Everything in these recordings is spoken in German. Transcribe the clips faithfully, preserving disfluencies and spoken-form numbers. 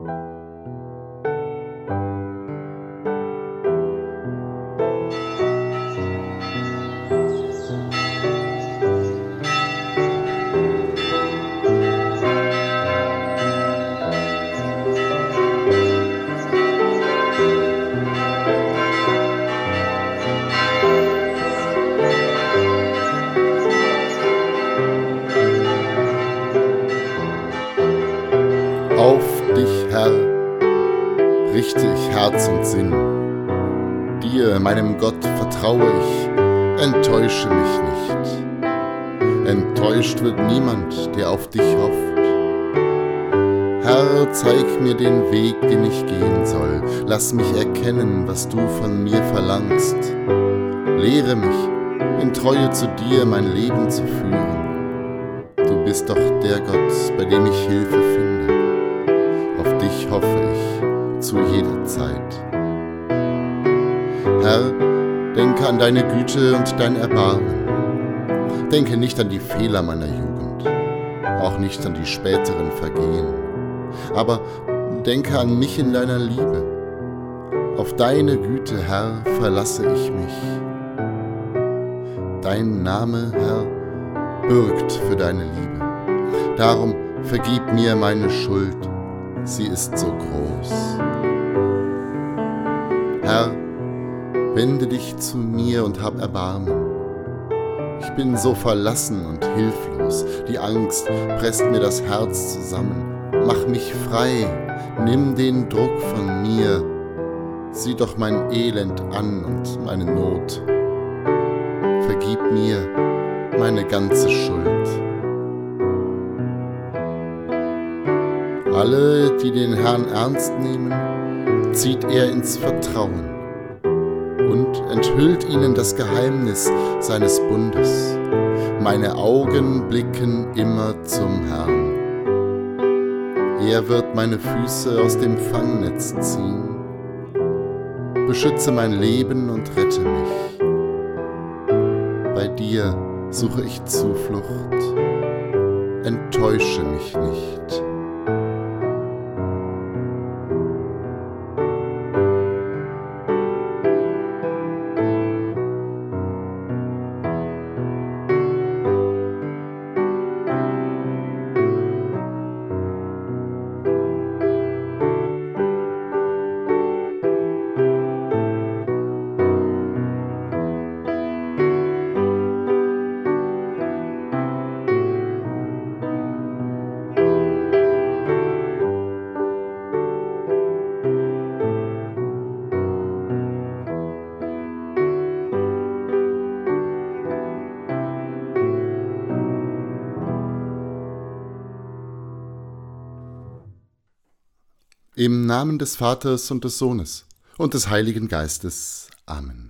Auf dich, Herr, richte ich Herz und Sinn. Dir, meinem Gott, vertraue ich, enttäusche mich nicht. Enttäuscht wird niemand, der auf dich hofft. Herr, zeig mir den Weg, den ich gehen soll. Lass mich erkennen, was du von mir verlangst. Lehre mich, in Treue zu dir mein Leben zu führen. Du bist doch der Gott, bei dem ich Hilfe finde. Auf dich hoffe ich zu jeder Zeit. Herr, denke an deine Güte und dein Erbarmen. Denke nicht an die Fehler meiner Jugend, auch nicht an die späteren Vergehen. Aber denke an mich in deiner Liebe. Auf deine Güte, Herr, verlasse ich mich. Dein Name, Herr, bürgt für deine Liebe. Darum vergib mir meine Schuld. Sie ist so groß. Herr, wende dich zu mir und hab Erbarmen. Ich bin so verlassen und hilflos. Die Angst presst mir das Herz zusammen. Mach mich frei, nimm den Druck von mir. Sieh doch mein Elend an und meine Not. Vergib mir meine ganze Schuld. Alle, die den Herrn ernst nehmen, zieht er ins Vertrauen und enthüllt ihnen das Geheimnis seines Bundes. Meine Augen blicken immer zum Herrn. Er wird meine Füße aus dem Fangnetz ziehen. Beschütze mein Leben und rette mich. Bei dir suche ich Zuflucht. Enttäusche mich nicht. Im Namen des Vaters und des Sohnes und des Heiligen Geistes. Amen.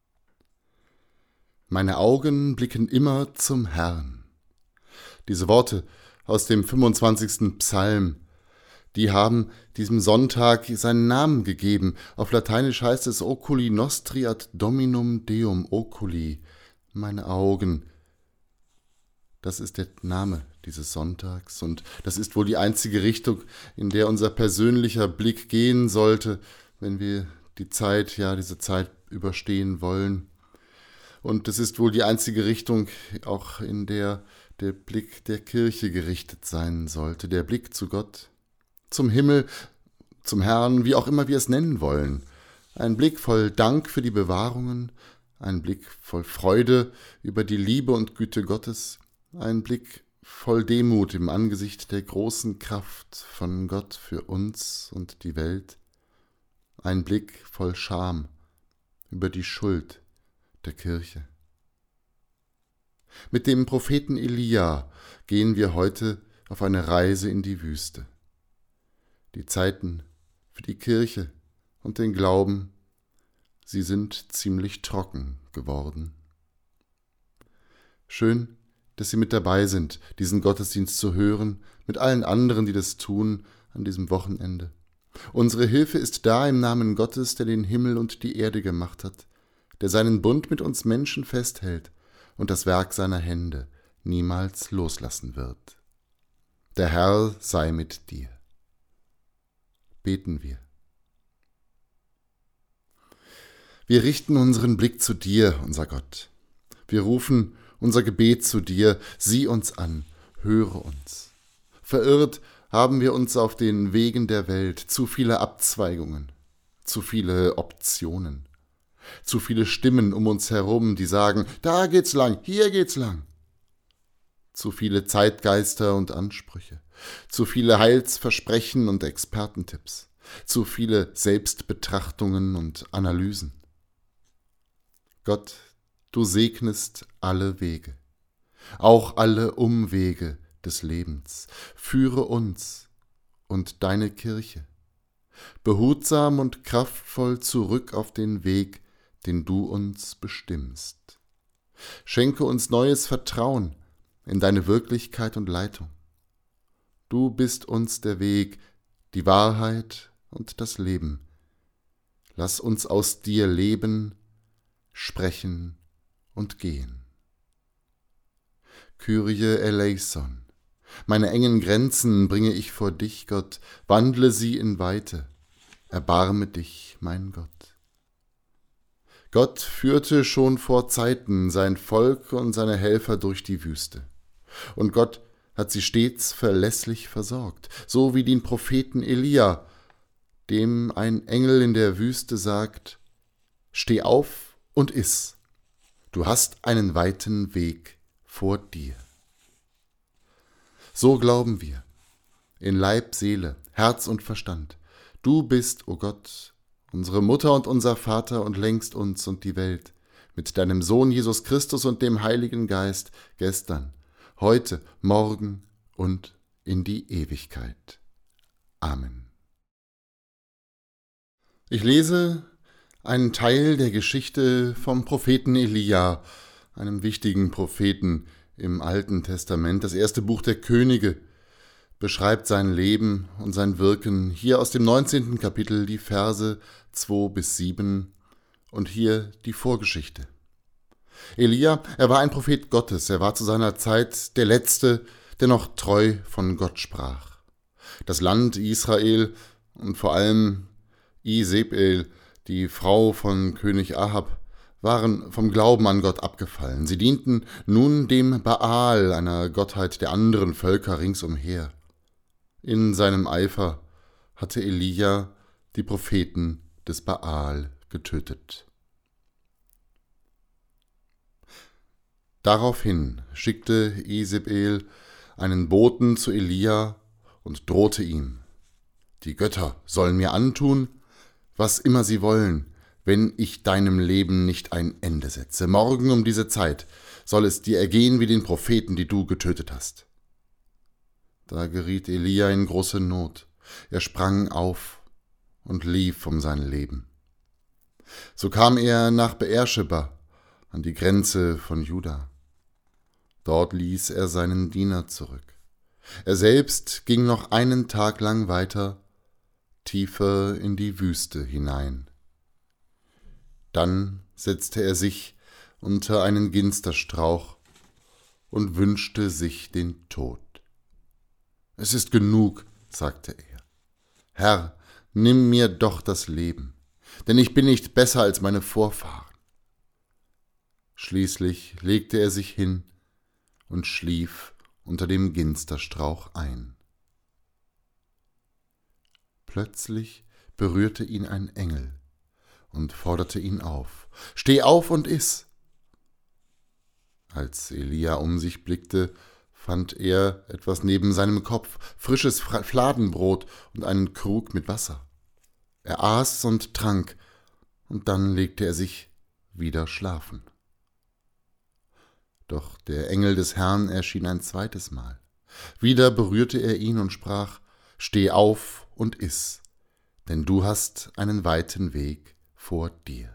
Meine Augen blicken immer zum Herrn. Diese Worte aus dem fünfundzwanzigsten Psalm, die haben diesem Sonntag seinen Namen gegeben. Auf Lateinisch heißt es Oculi nostri ad Dominum Deum oculi. Meine Augen. Das ist der Name dieses Sonntags und das ist wohl die einzige Richtung, in der unser persönlicher Blick gehen sollte, wenn wir die Zeit, ja, diese Zeit überstehen wollen. Und es ist wohl die einzige Richtung, auch in der der Blick der Kirche gerichtet sein sollte, der Blick zu Gott, zum Himmel, zum Herrn, wie auch immer wir es nennen wollen. Ein Blick voll Dank für die Bewahrungen, ein Blick voll Freude über die Liebe und Güte Gottes, ein Blick voll Demut im Angesicht der großen Kraft von Gott für uns und die Welt, ein Blick voll Scham über die Schuld der Kirche. Mit dem Propheten Elia gehen wir heute auf eine Reise in die Wüste. Die Zeiten für die Kirche und den Glauben, sie sind ziemlich trocken geworden. Schön, dass Sie mit dabei sind, diesen Gottesdienst zu hören, mit allen anderen, die das tun, an diesem Wochenende. Unsere Hilfe ist da im Namen Gottes, der den Himmel und die Erde gemacht hat, der seinen Bund mit uns Menschen festhält und das Werk seiner Hände niemals loslassen wird. Der Herr sei mit dir. beten wir. Wir richten unseren Blick zu dir, unser Gott. Wir rufen unser Gebet zu dir, sieh uns an, höre uns. Verirrt haben wir uns auf den Wegen der Welt, zu viele Abzweigungen, zu viele Optionen, zu viele Stimmen um uns herum, die sagen, da geht's lang, hier geht's lang. Zu viele Zeitgeister und Ansprüche, zu viele Heilsversprechen und Expertentipps, zu viele Selbstbetrachtungen und Analysen. Gott, du segnest alle Wege, auch alle Umwege des Lebens. Führe uns und deine Kirche behutsam und kraftvoll zurück auf den Weg, den du uns bestimmst. Schenke uns neues Vertrauen in deine Wirklichkeit und Leitung. Du bist uns der Weg, die Wahrheit und das Leben. Lass uns aus dir leben, sprechen und gehen. Kyrie eleison. Meine engen Grenzen bringe ich vor dich, Gott, wandle sie in Weite. Erbarme dich, mein Gott. Gott führte schon vor Zeiten sein Volk und seine Helfer durch die Wüste. Und Gott hat sie stets verlässlich versorgt, so wie den Propheten Elia, dem ein Engel in der Wüste sagt, steh auf und iss, du hast einen weiten Weg vor dir. So glauben wir, in Leib, Seele, Herz und Verstand. Du bist, o oh Gott, unsere Mutter und unser Vater und lenkst uns und die Welt mit deinem Sohn Jesus Christus und dem Heiligen Geist gestern, heute, morgen und in die Ewigkeit. Amen. Ich lese einen Teil der Geschichte vom Propheten Elia, einem wichtigen Propheten im Alten Testament. Das erste Buch der Könige beschreibt sein Leben und sein Wirken. Hier aus dem neunzehnten Kapitel die Verse zwei bis sieben und hier die Vorgeschichte. Elia, er war ein Prophet Gottes, er war zu seiner Zeit der Letzte, der noch treu von Gott sprach. Das Land Israel und vor allem Isebel, die Frau von König Ahab, waren vom Glauben an Gott abgefallen. Sie dienten nun dem Baal, einer Gottheit der anderen Völker ringsumher. In seinem Eifer hatte Elia die Propheten des Baal getötet. Daraufhin schickte Isebel einen Boten zu Elia und drohte ihm: Die Götter sollen mir antun, was immer sie wollen, wenn ich deinem Leben nicht ein Ende setze. Morgen um diese Zeit soll es dir ergehen wie den Propheten, die du getötet hast. Da geriet Elia in große Not. Er sprang auf und lief um sein Leben. So kam er nach Beersheba, an die Grenze von Juda. Dort ließ er seinen Diener zurück. Er selbst ging noch einen Tag lang weiter, tiefer in die Wüste hinein. Dann setzte er sich unter einen Ginsterstrauch und wünschte sich den Tod. »Es ist genug«, sagte er. »Herr, nimm mir doch das Leben, denn ich bin nicht besser als meine Vorfahren.« Schließlich legte er sich hin und schlief unter dem Ginsterstrauch ein. Plötzlich berührte ihn ein Engel und forderte ihn auf: »Steh auf und iss!« Als Elia um sich blickte, fand er etwas neben seinem Kopf, frisches Fladenbrot und einen Krug mit Wasser. Er aß und trank, und dann legte er sich wieder schlafen. Doch der Engel des Herrn erschien ein zweites Mal. Wieder berührte er ihn und sprach: »Steh auf und iss, denn du hast einen weiten Weg vor dir.«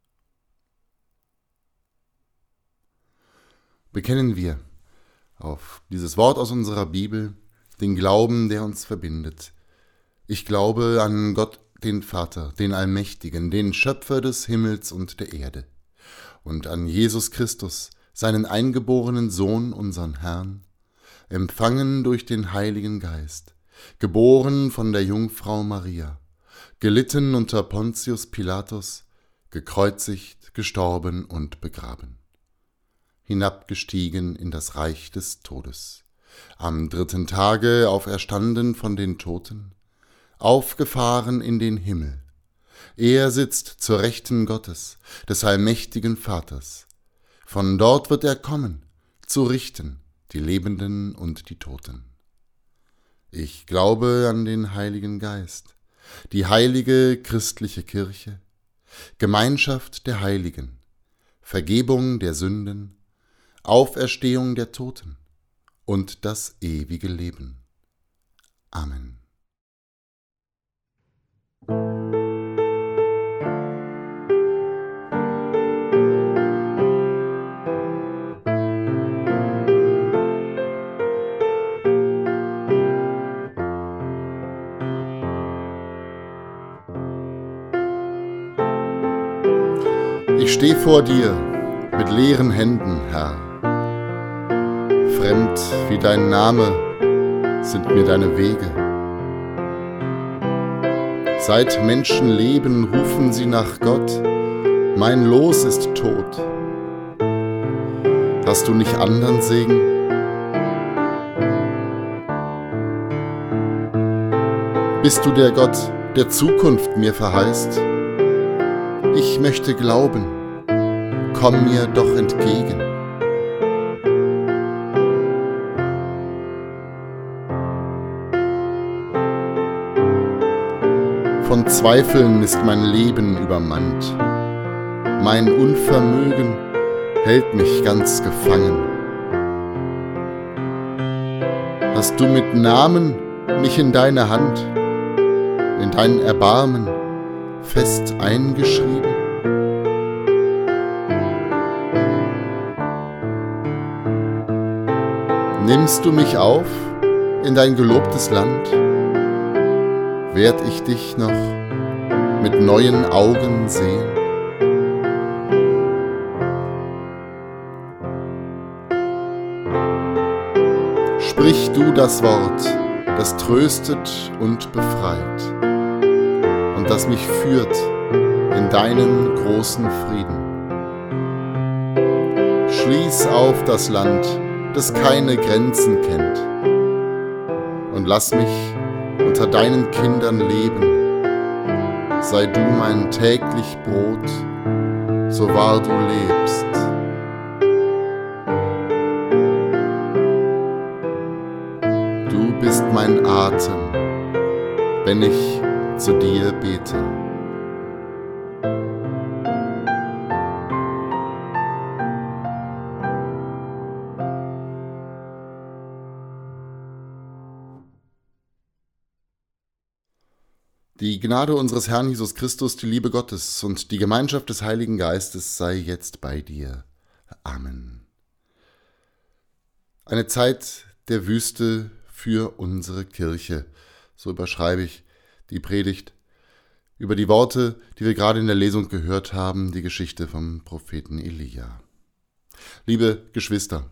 Bekennen wir auf dieses Wort aus unserer Bibel den Glauben, der uns verbindet. Ich glaube an Gott, den Vater, den Allmächtigen, den Schöpfer des Himmels und der Erde, und an Jesus Christus, seinen eingeborenen Sohn, unseren Herrn, empfangen durch den Heiligen Geist, geboren von der Jungfrau Maria, gelitten unter Pontius Pilatus, gekreuzigt, gestorben und begraben, hinabgestiegen in das Reich des Todes, am dritten Tage auferstanden von den Toten, aufgefahren in den Himmel. Er sitzt zur Rechten Gottes, des allmächtigen Vaters. Von dort wird er kommen, zu richten die Lebenden und die Toten. Ich glaube an den Heiligen Geist, die heilige christliche Kirche, Gemeinschaft der Heiligen, Vergebung der Sünden, Auferstehung der Toten und das ewige Leben. Amen. Ich steh vor dir mit leeren Händen, Herr. Fremd wie dein Name sind mir deine Wege. Seit Menschen leben, rufen sie nach Gott, mein Los ist tot. Hast du nicht andern Segen? Bist du der Gott, der Zukunft mir verheißt? Ich möchte glauben, komm mir doch entgegen. Von Zweifeln ist mein Leben übermannt. Mein Unvermögen hält mich ganz gefangen. Hast du mit Namen mich in deine Hand, in dein Erbarmen fest eingeschrieben? Nimmst du mich auf in dein gelobtes Land? Werd ich dich noch mit neuen Augen sehen? Sprich du das Wort, das tröstet und befreit und das mich führt in deinen großen Frieden. Schließ auf das Land, das keine Grenzen kennt, und lass mich unter deinen Kindern leben. Sei du mein täglich Brot, so wahr du lebst. Du bist mein Atem, wenn ich zu dir bete. Die Gnade unseres Herrn Jesus Christus, die Liebe Gottes und die Gemeinschaft des Heiligen Geistes sei jetzt bei dir. Amen. Eine Zeit der Wüste für unsere Kirche. So überschreibe ich die Predigt über die Worte, die wir gerade in der Lesung gehört haben, die Geschichte vom Propheten Elia. Liebe Geschwister,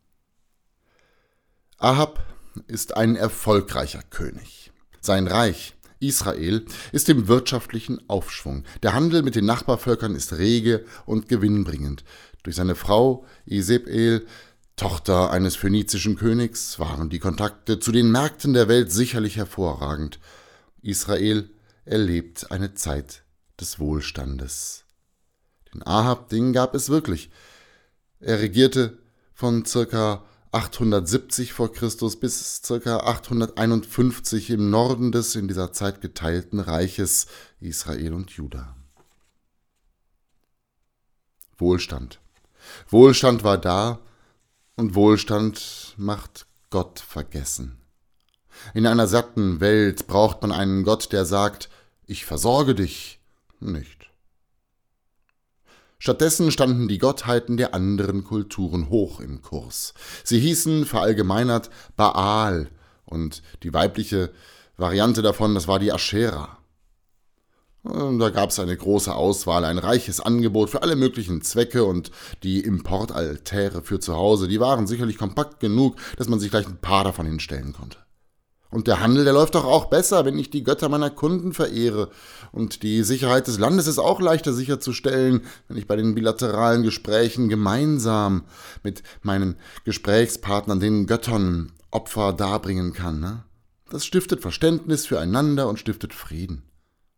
Ahab ist ein erfolgreicher König. Sein Reich Israel ist im wirtschaftlichen Aufschwung. Der Handel mit den Nachbarvölkern ist rege und gewinnbringend. Durch seine Frau Isebel, Tochter eines phönizischen Königs, waren die Kontakte zu den Märkten der Welt sicherlich hervorragend. Israel erlebt eine Zeit des Wohlstandes. Den Ahab, den gab es wirklich. Er regierte von ca. achthundertsiebzig vor Christus bis ca. achthunderteinundfünfzig im Norden des in dieser Zeit geteilten Reiches Israel und Juda. Wohlstand. Wohlstand war da und Wohlstand macht Gott vergessen. In einer satten Welt braucht man einen Gott, der sagt, ich versorge dich nicht. Stattdessen standen die Gottheiten der anderen Kulturen hoch im Kurs. Sie hießen verallgemeinert Baal und die weibliche Variante davon, das war die Aschera. Da gab es eine große Auswahl, ein reiches Angebot für alle möglichen Zwecke und die Importaltäre für zu Hause, die waren sicherlich kompakt genug, dass man sich gleich ein paar davon hinstellen konnte. Und der Handel, der läuft doch auch besser, wenn ich die Götter meiner Kunden verehre. Und die Sicherheit des Landes ist auch leichter sicherzustellen, wenn ich bei den bilateralen Gesprächen gemeinsam mit meinen Gesprächspartnern, den Göttern, Opfer darbringen kann. Ne? Das stiftet Verständnis füreinander und stiftet Frieden.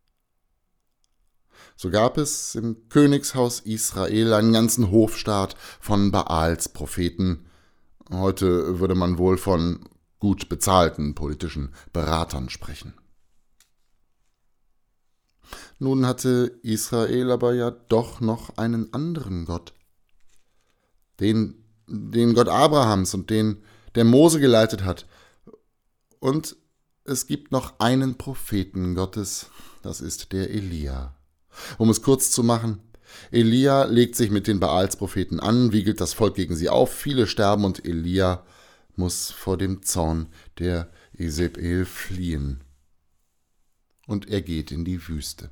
So gab es im Königshaus Israel einen ganzen Hofstaat von Baals Propheten. Heute würde man wohl von gut bezahlten politischen Beratern sprechen. Nun hatte Israel aber ja doch noch einen anderen Gott. Den, den Gott Abrahams und den, der Mose geleitet hat. Und es gibt noch einen Propheten Gottes, das ist der Elia. Um es kurz zu machen, Elia legt sich mit den Baals-Propheten an, wiegelt das Volk gegen sie auf, viele sterben und Elia muss vor dem Zorn der Isabel fliehen. Und er geht in die Wüste.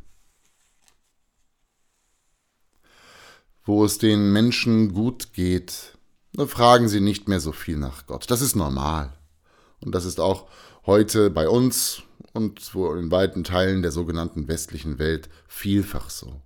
Wo es den Menschen gut geht, da fragen sie nicht mehr so viel nach Gott. Das ist normal. Und das ist auch heute bei uns und wohl in weiten Teilen der sogenannten westlichen Welt vielfach so.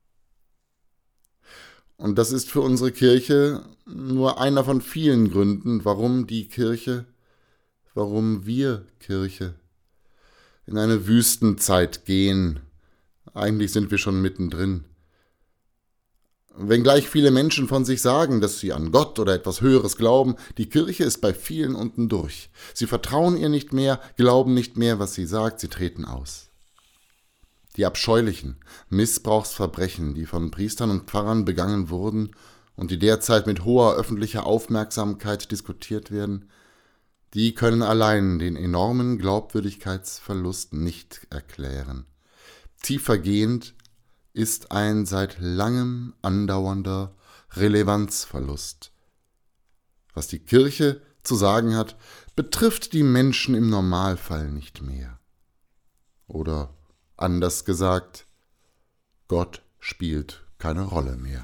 Und das ist für unsere Kirche nur einer von vielen Gründen, warum die Kirche, warum wir Kirche in eine Wüstenzeit gehen. Eigentlich sind wir schon mittendrin. Wenngleich viele Menschen von sich sagen, dass sie an Gott oder etwas Höheres glauben, die Kirche ist bei vielen unten durch. Sie vertrauen ihr nicht mehr, glauben nicht mehr, was sie sagt, sie treten aus. Die abscheulichen Missbrauchsverbrechen, die von Priestern und Pfarrern begangen wurden und die derzeit mit hoher öffentlicher Aufmerksamkeit diskutiert werden, die können allein den enormen Glaubwürdigkeitsverlust nicht erklären. Tiefergehend ist ein seit langem andauernder Relevanzverlust. Was die Kirche zu sagen hat, betrifft die Menschen im Normalfall nicht mehr. Oder anders gesagt, Gott spielt keine Rolle mehr.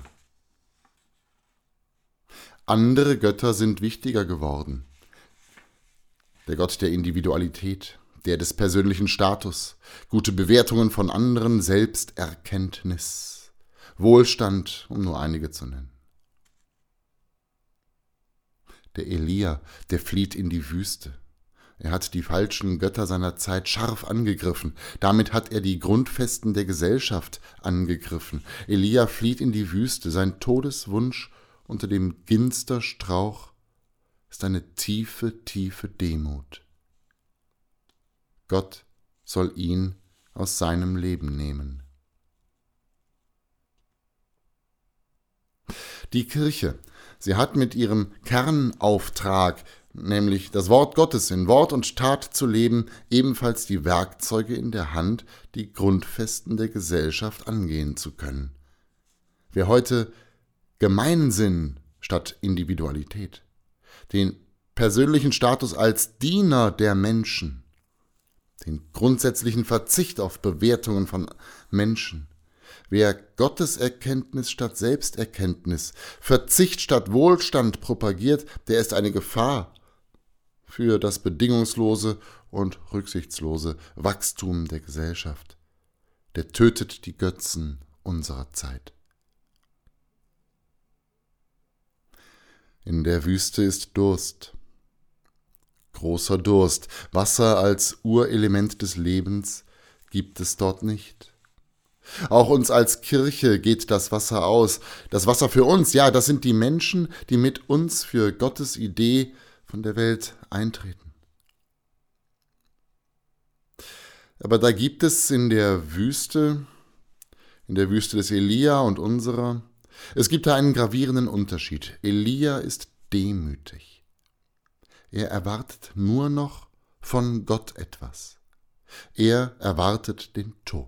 Andere Götter sind wichtiger geworden. Der Gott der Individualität, der des persönlichen Status, gute Bewertungen von anderen, Selbsterkenntnis, Wohlstand, um nur einige zu nennen. Der Elia, der flieht in die Wüste. Er hat die falschen Götter seiner Zeit scharf angegriffen. Damit hat er die Grundfesten der Gesellschaft angegriffen. Elia flieht in die Wüste. Sein Todeswunsch unter dem Ginsterstrauch ist eine tiefe, tiefe Demut. Gott soll ihn aus seinem Leben nehmen. Die Kirche, sie hat mit ihrem Kernauftrag, nämlich das Wort Gottes in Wort und Tat zu leben, ebenfalls die Werkzeuge in der Hand, die Grundfesten der Gesellschaft angehen zu können. Wer heute Gemeinsinn statt Individualität, den persönlichen Status als Diener der Menschen, den grundsätzlichen Verzicht auf Bewertungen von Menschen, wer Gotteserkenntnis statt Selbsterkenntnis, Verzicht statt Wohlstand propagiert, der ist eine Gefahr für das bedingungslose und rücksichtslose Wachstum der Gesellschaft. Der tötet die Götzen unserer Zeit. In der Wüste ist Durst. Großer Durst. Wasser als Urelement des Lebens gibt es dort nicht. Auch uns als Kirche geht das Wasser aus. Das Wasser für uns, ja, das sind die Menschen, die mit uns für Gottes Idee von der Welt eintreten. Aber da gibt es in der Wüste, in der Wüste des Elia und unserer, es gibt da einen gravierenden Unterschied. Elia ist demütig. Er erwartet nur noch von Gott etwas. Er erwartet den Tod.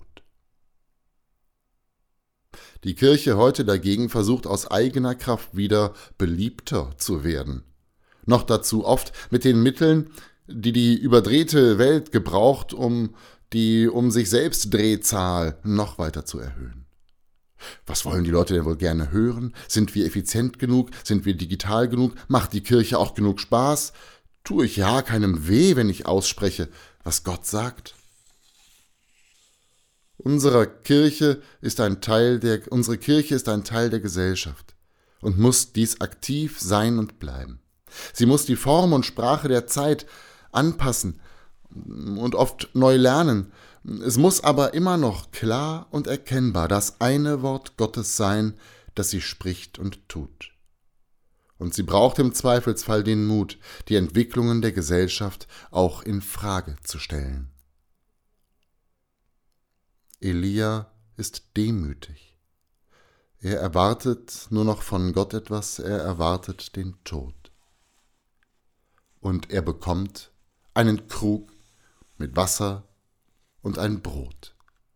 Die Kirche heute dagegen versucht aus eigener Kraft wieder beliebter zu werden. Noch dazu oft mit den Mitteln, die die überdrehte Welt gebraucht, um die um sich selbst Drehzahl noch weiter zu erhöhen. Was wollen die Leute denn wohl gerne hören? Sind wir effizient genug? Sind wir digital genug? Macht die Kirche auch genug Spaß? Tue ich ja keinem weh, wenn ich ausspreche, was Gott sagt? Unsere Kirche ist ein Teil der, unsere Kirche ist ein Teil der Gesellschaft und muss dies aktiv sein und bleiben. Sie muss die Form und Sprache der Zeit anpassen und oft neu lernen. Es muss aber immer noch klar und erkennbar das eine Wort Gottes sein, das sie spricht und tut. Und sie braucht im Zweifelsfall den Mut, die Entwicklungen der Gesellschaft auch in Frage zu stellen. Elia ist demütig. Er erwartet nur noch von Gott etwas, er erwartet den Tod. Und er bekommt einen Krug mit Wasser und ein Brot.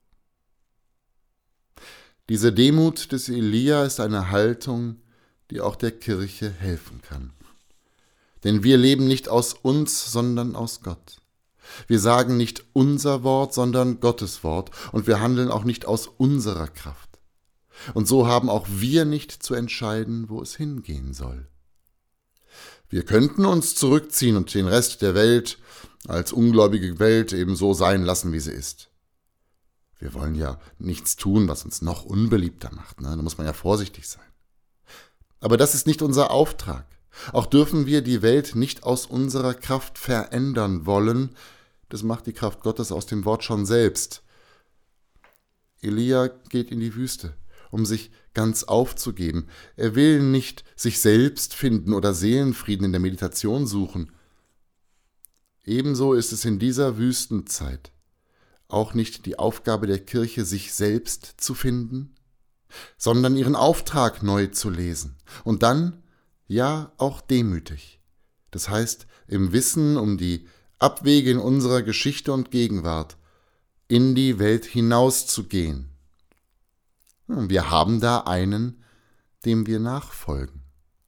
Diese Demut des Elia ist eine Haltung, die auch der Kirche helfen kann. Denn wir leben nicht aus uns, sondern aus Gott. Wir sagen nicht unser Wort, sondern Gottes Wort, und wir handeln auch nicht aus unserer Kraft. Und so haben auch wir nicht zu entscheiden, wo es hingehen soll. Wir könnten uns zurückziehen und den Rest der Welt als ungläubige Welt eben so sein lassen, wie sie ist. Wir wollen ja nichts tun, was uns noch unbeliebter macht, ne? Da muss man ja vorsichtig sein. Aber das ist nicht unser Auftrag. Auch dürfen wir die Welt nicht aus unserer Kraft verändern wollen. Das macht die Kraft Gottes aus dem Wort schon selbst. Elia geht in die Wüste, um sich ganz aufzugeben. Er will nicht sich selbst finden oder Seelenfrieden in der Meditation suchen. Ebenso ist es in dieser Wüstenzeit auch nicht die Aufgabe der Kirche, sich selbst zu finden, sondern ihren Auftrag neu zu lesen. Und dann, ja, auch demütig. Das heißt, im Wissen um die Abwege in unserer Geschichte und Gegenwart in die Welt hinauszugehen. Wir haben da einen, dem wir nachfolgen.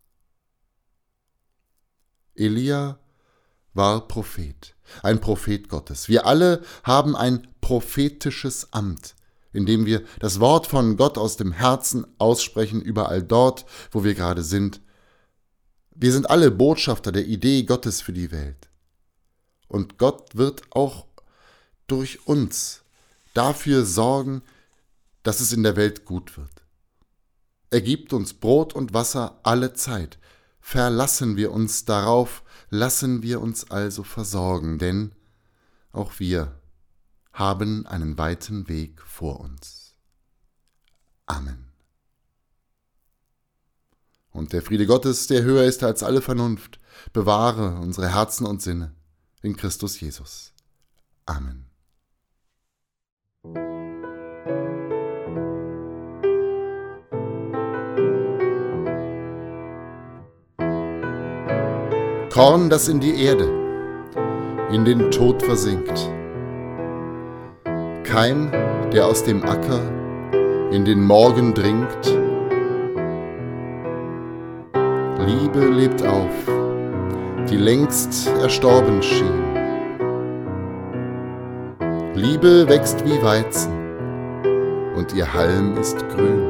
Elia war Prophet, ein Prophet Gottes. Wir alle haben ein prophetisches Amt, in dem wir das Wort von Gott aus dem Herzen aussprechen, überall dort, wo wir gerade sind. Wir sind alle Botschafter der Idee Gottes für die Welt. Und Gott wird auch durch uns dafür sorgen, dass es in der Welt gut wird. Er gibt uns Brot und Wasser alle Zeit. Verlassen wir uns darauf, lassen wir uns also versorgen, denn auch wir haben einen weiten Weg vor uns. Amen. Und der Friede Gottes, der höher ist als alle Vernunft, bewahre unsere Herzen und Sinne in Christus Jesus. Amen. Korn, das in die Erde, in den Tod versinkt. Keim, der aus dem Acker in den Morgen dringt. Liebe lebt auf, die längst erstorben schien. Liebe wächst wie Weizen und ihr Halm ist grün.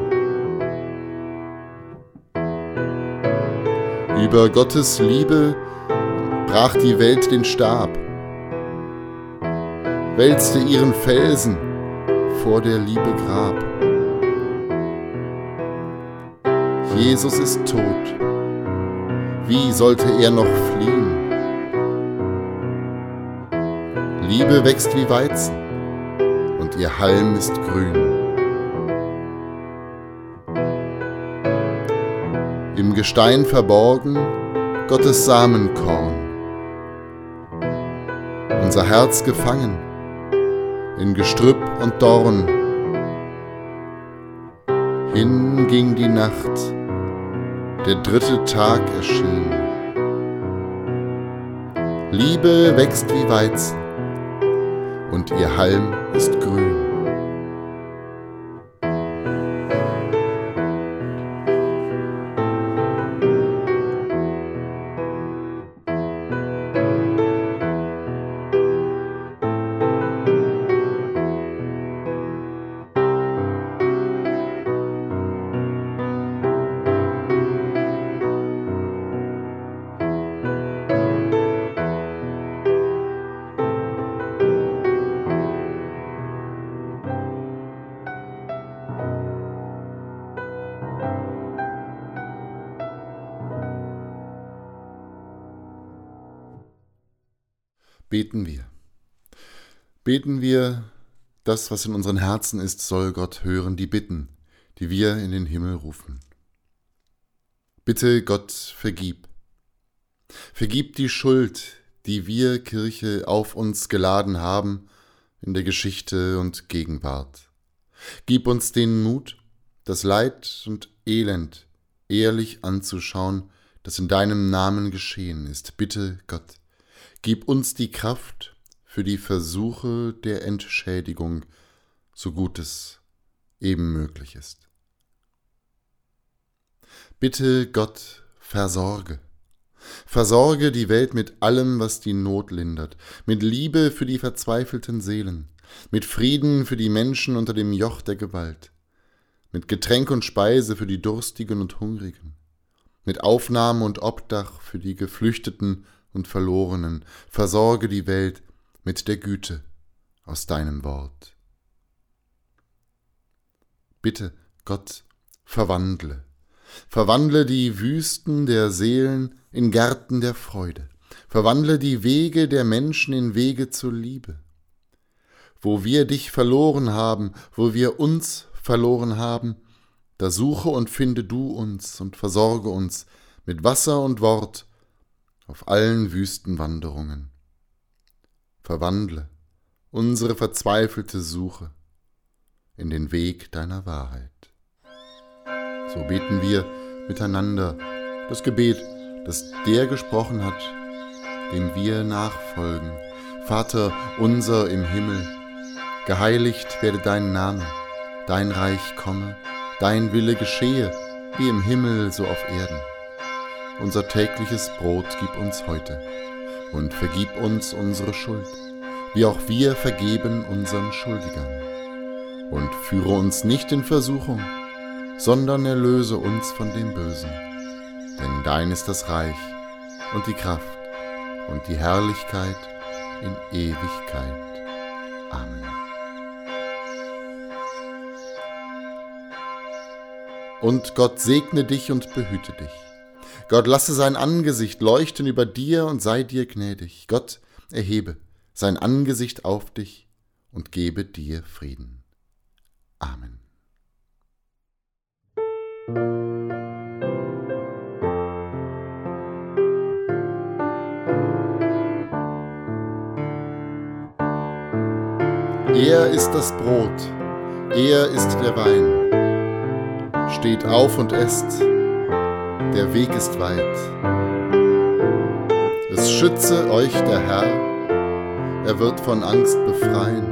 Über Gottes Liebe brach die Welt den Stab, wälzte ihren Felsen vor der Liebe Grab. Jesus ist tot, wie sollte er noch fliehen? Liebe wächst wie Weizen und ihr Halm ist grün. Im Gestein verborgen Gottes Samenkorn, unser Herz gefangen in Gestrüpp und Dorn. Hin ging die Nacht, der dritte Tag erschien. Liebe wächst wie Weizen und ihr Halm ist grün. beten wir. Beten wir, das, was in unseren Herzen ist, soll Gott hören, die Bitten, die wir in den Himmel rufen. Bitte Gott, vergib. Vergib die Schuld, die wir, Kirche, auf uns geladen haben in der Geschichte und Gegenwart. Gib uns den Mut, das Leid und Elend ehrlich anzuschauen, das in deinem Namen geschehen ist. Bitte Gott, gib uns die Kraft für die Versuche der Entschädigung, so gut es eben möglich ist. Bitte Gott, versorge. Versorge die Welt mit allem, was die Not lindert, mit Liebe für die verzweifelten Seelen, mit Frieden für die Menschen unter dem Joch der Gewalt, mit Getränk und Speise für die Durstigen und Hungrigen, mit Aufnahme und Obdach für die Geflüchteten und Verlorenen. Versorge die Welt mit der Güte aus deinem Wort. Bitte, Gott, verwandle. Verwandle die Wüsten der Seelen in Gärten der Freude. Verwandle die Wege der Menschen in Wege zur Liebe. Wo wir dich verloren haben, wo wir uns verloren haben, da suche und finde du uns und versorge uns mit Wasser und Wort auf allen Wüstenwanderungen. Verwandle unsere verzweifelte Suche in den Weg deiner Wahrheit. So beten wir miteinander das Gebet, das der gesprochen hat, dem wir nachfolgen. Vater unser im Himmel, geheiligt werde dein Name, dein Reich komme, dein Wille geschehe, wie im Himmel so auf Erden. Unser tägliches Brot gib uns heute und vergib uns unsere Schuld, wie auch wir vergeben unseren Schuldigern. Und führe uns nicht in Versuchung, sondern erlöse uns von dem Bösen. Denn dein ist das Reich und die Kraft und die Herrlichkeit in Ewigkeit. Amen. Und Gott segne dich und behüte dich. Gott lasse sein Angesicht leuchten über dir und sei dir gnädig. Gott erhebe sein Angesicht auf dich und gebe dir Frieden. Amen. Er ist das Brot, er ist der Wein. Steht auf und esst, der Weg ist weit. Es schütze euch der Herr, er wird von Angst befreien.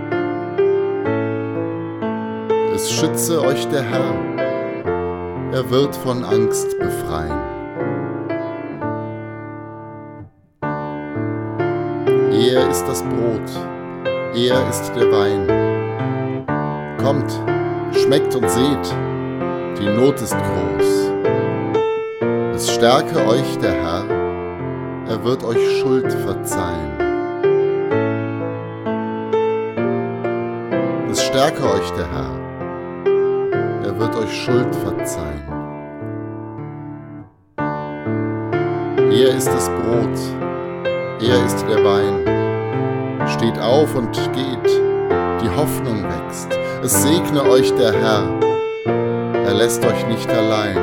Es schütze euch der Herr, er wird von Angst befreien. Er ist das Brot, er ist der Wein. Kommt, schmeckt und seht, die Not ist groß. Es stärke euch der Herr, er wird euch Schuld verzeihen. Es stärke euch der Herr, er wird euch Schuld verzeihen. Er ist das Brot, er ist der Wein. Steht auf und geht, die Hoffnung wächst. Es segne euch der Herr, er lässt euch nicht allein.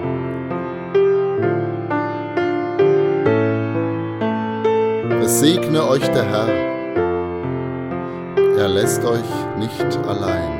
Es segne euch der Herr, er lässt euch nicht allein.